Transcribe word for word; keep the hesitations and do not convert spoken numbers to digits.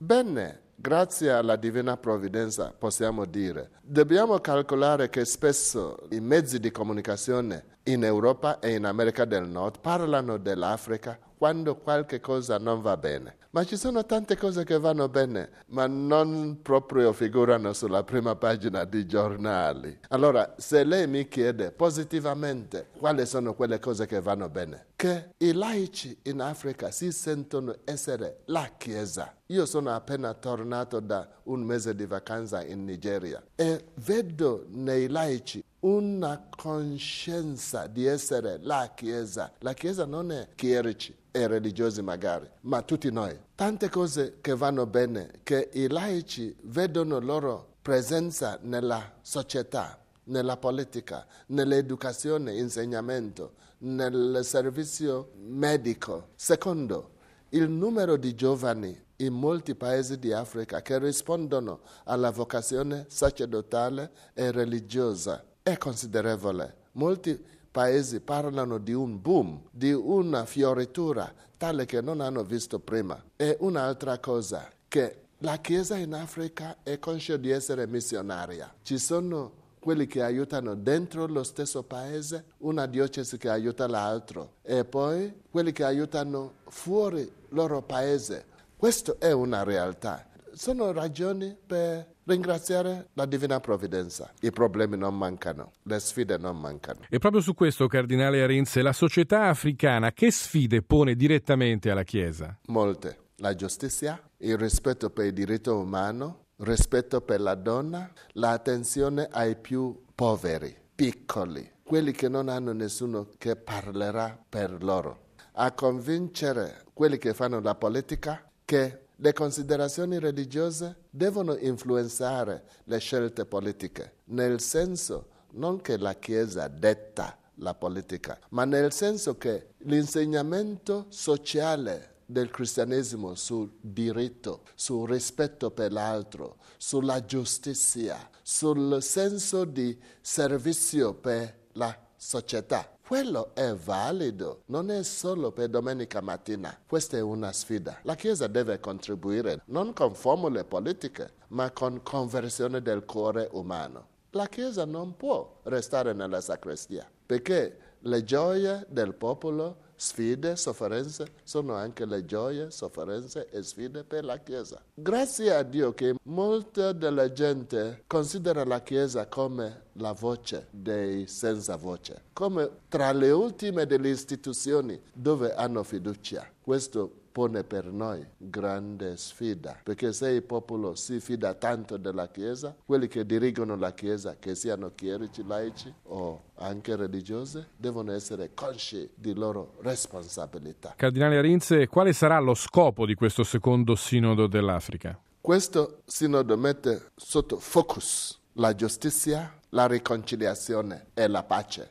Bene, grazie alla divina provvidenza possiamo dire. Dobbiamo calcolare che spesso i mezzi di comunicazione in Europa e in America del Nord parlano dell'Africa quando qualche cosa non va bene. Ma ci sono tante cose che vanno bene, ma non proprio figurano sulla prima pagina di giornali. Allora, se lei mi chiede positivamente quali sono quelle cose che vanno bene, che i laici in Africa si sentono essere la Chiesa. Io sono appena tornato da un mese di vacanza in Nigeria e vedo nei laici una coscienza di essere la Chiesa. La Chiesa non è chierici e religiosi magari, ma tutti noi. Tante cose che vanno bene, che i laici vedono loro presenza nella società, nella politica, nell'educazione, insegnamento, nel servizio medico. Secondo, il numero di giovani in molti paesi di Africa che rispondono alla vocazione sacerdotale e religiosa è considerevole. Molti paesi parlano di un boom, di una fioritura tale che non hanno visto prima. E un'altra cosa, che la Chiesa in Africa è conscia di essere missionaria. Ci sono quelli che aiutano dentro lo stesso paese, una diocesi che aiuta l'altro, e poi quelli che aiutano fuori il loro paese. Questa è una realtà. Sono ragioni per ringraziare la Divina Provvidenza. I problemi non mancano, le sfide non mancano. E proprio su questo, Cardinale Arinze, la società africana che sfide pone direttamente alla Chiesa? Molte. La giustizia, il rispetto per il diritto umano, rispetto per la donna, l'attenzione ai più poveri, piccoli, quelli che non hanno nessuno che parlerà per loro. A convincere quelli che fanno la politica che le considerazioni religiose devono influenzare le scelte politiche, nel senso non che la Chiesa detta la politica, ma nel senso che l'insegnamento sociale del cristianesimo sul diritto, sul rispetto per l'altro, sulla giustizia, sul senso di servizio per la società. Quello è valido, non è solo per domenica mattina. Questa è una sfida. La Chiesa deve contribuire non con formule politiche, ma con conversione del cuore umano. La Chiesa non può restare nella sacrestia, perché le gioie del popolo, sfide, sofferenze, sono anche le gioie, sofferenze e sfide per la Chiesa. Grazie a Dio che molta della gente considera la Chiesa come la voce dei senza voce, come tra le ultime delle istituzioni dove hanno fiducia. Questo pone per noi grande sfida, perché se il popolo si fida tanto della Chiesa, quelli che dirigono la Chiesa, che siano chierici, laici o anche religiose, devono essere consci di loro responsabilità. Cardinale Arinze, quale sarà lo scopo di questo secondo sinodo dell'Africa? Questo sinodo mette sotto focus la giustizia, la riconciliazione e la pace.